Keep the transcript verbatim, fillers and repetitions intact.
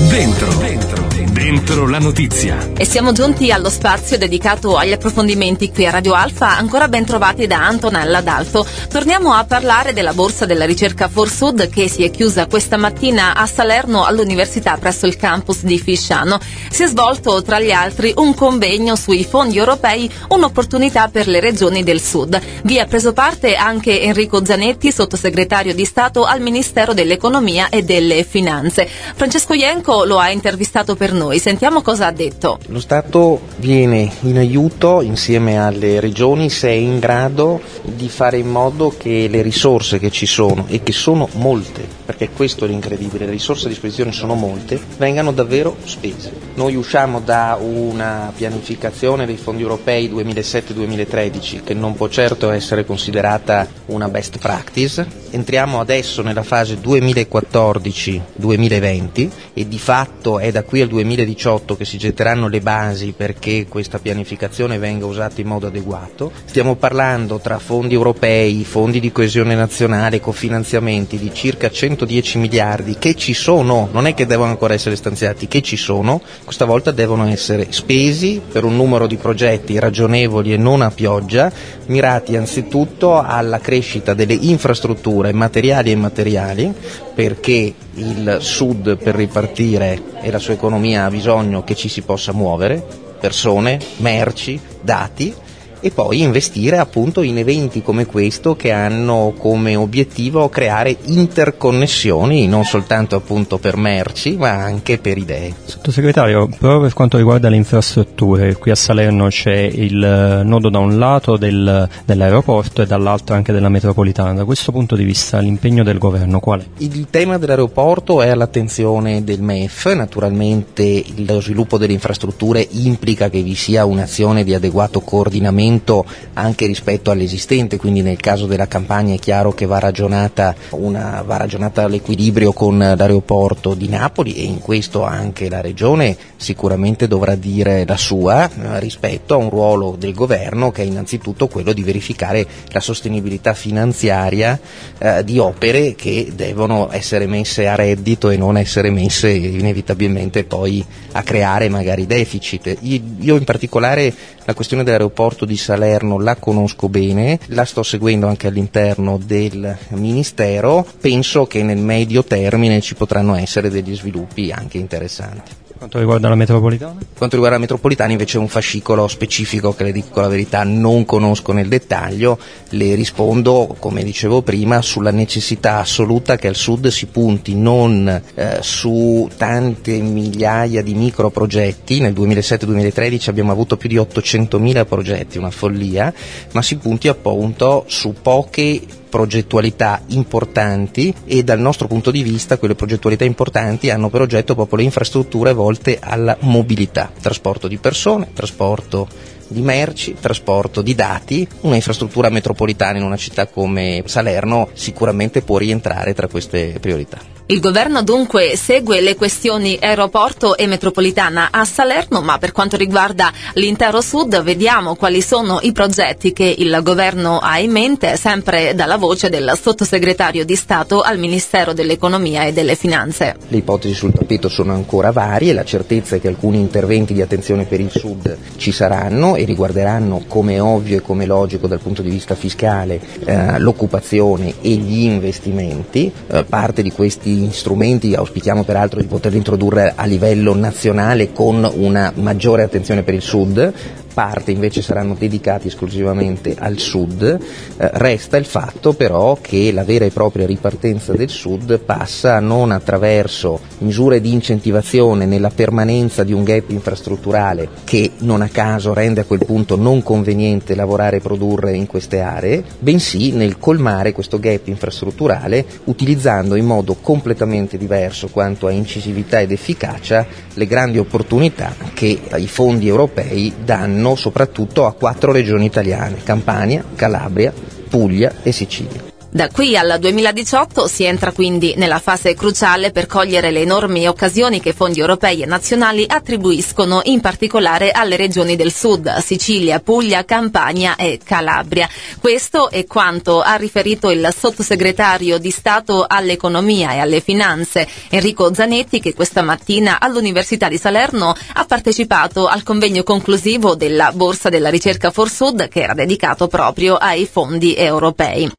Dentro, dentro, dentro la notizia. E siamo giunti allo spazio dedicato agli approfondimenti qui a Radio Alfa, ancora ben trovati da Antonella Dalto. Torniamo a parlare della borsa della ricerca ForSud che si è chiusa questa mattina a Salerno all'università presso il campus di Fisciano. Si è svolto tra gli altri un convegno sui fondi europei, un'opportunità per le regioni del sud. Vi ha preso parte anche Enrico Zanetti, sottosegretario di Stato al Ministero dell'Economia e delle Finanze. Francesco Ienco lo ha intervistato per noi. Sentiamo cosa ha detto. Lo Stato viene in aiuto insieme alle regioni se è in grado di fare in modo che le risorse che ci sono, e che sono molte, perché questo è l'incredibile, le risorse a disposizione sono molte, vengano davvero spese. Noi usciamo da una pianificazione dei fondi europei duemilasette duemilatredici che non può certo essere considerata una best practice, entriamo adesso nella fase duemilaquattordici duemilaventi e di fatto è da qui al duemiladiciotto che si getteranno le basi perché questa pianificazione venga usata in modo adeguato. Stiamo parlando tra fondi europei, fondi di coesione nazionale, cofinanziamenti di circa centodieci miliardi che ci sono, non è che devono ancora essere stanziati, che ci sono, questa volta devono essere spesi per un numero di progetti ragionevoli e non a pioggia, mirati anzitutto alla crescita delle infrastrutture materiali e immateriali, perché il Sud per ripartire e la sua economia ha bisogno che ci si possa muovere, persone, merci, dati, e poi investire appunto in eventi come questo che hanno come obiettivo creare interconnessioni non soltanto appunto per merci ma anche per idee. Sottosegretario, proprio per quanto riguarda le infrastrutture, qui a Salerno c'è il nodo da un lato del, dell'aeroporto e dall'altro anche della metropolitana. Da questo punto di vista l'impegno del governo qual è? Il tema dell'aeroporto è all'attenzione del M E F, naturalmente lo sviluppo delle infrastrutture implica che vi sia un'azione di adeguato coordinamento anche rispetto all'esistente, quindi nel caso della Campania è chiaro che va ragionata, una, va ragionata l'equilibrio con l'aeroporto di Napoli e in questo anche la Regione sicuramente dovrà dire la sua eh, rispetto a un ruolo del governo che è innanzitutto quello di verificare la sostenibilità finanziaria eh, di opere che devono essere messe a reddito e non essere messe inevitabilmente poi a creare magari deficit. Io in particolare la questione dell'aeroporto di Salerno la conosco bene, la sto seguendo anche all'interno del Ministero, penso che nel medio termine ci potranno essere degli sviluppi anche interessanti. Quanto riguarda la metropolitana? Quanto riguarda la metropolitana invece è un fascicolo specifico che, le dico la verità, non conosco nel dettaglio, le rispondo come dicevo prima sulla necessità assoluta che al sud si punti non eh, su tante migliaia di microprogetti, nel duemilasette duemilatredici abbiamo avuto più di ottocentomila progetti, una follia, ma si punti appunto su poche progettualità importanti e dal nostro punto di vista quelle progettualità importanti hanno per oggetto proprio le infrastrutture volte alla mobilità, trasporto di persone, trasporto di merci, trasporto di dati. Una infrastruttura metropolitana in una città come Salerno sicuramente può rientrare tra queste priorità. Il governo dunque segue le questioni aeroporto e metropolitana a Salerno, ma per quanto riguarda l'intero sud vediamo quali sono i progetti che il governo ha in mente, sempre dalla voce del sottosegretario di Stato al Ministero dell'Economia e delle Finanze. Le ipotesi sul tappeto sono ancora varie, la certezza è che alcuni interventi di attenzione per il sud ci saranno e riguarderanno, come è ovvio e come è logico dal punto di vista fiscale, eh, l'occupazione e gli investimenti. Eh, parte di questi strumenti auspichiamo peraltro di poterli introdurre a livello nazionale con una maggiore attenzione per il sud. Parte invece saranno dedicati esclusivamente al sud. Eh, resta il fatto però che la vera e propria ripartenza del sud passa non attraverso misure di incentivazione nella permanenza di un gap infrastrutturale che non a caso rende a quel punto non conveniente lavorare e produrre in queste aree, bensì nel colmare questo gap infrastrutturale utilizzando in modo completamente diverso quanto a incisività ed efficacia le grandi opportunità che i fondi europei danno soprattutto a quattro regioni italiane: Campania, Calabria, Puglia e Sicilia. Da qui al duemiladiciotto si entra quindi nella fase cruciale per cogliere le enormi occasioni che fondi europei e nazionali attribuiscono in particolare alle regioni del sud, Sicilia, Puglia, Campania e Calabria. Questo è quanto ha riferito il sottosegretario di Stato all'Economia e alle Finanze Enrico Zanetti, che questa mattina all'Università di Salerno ha partecipato al convegno conclusivo della Borsa della Ricerca For Sud, che era dedicato proprio ai fondi europei.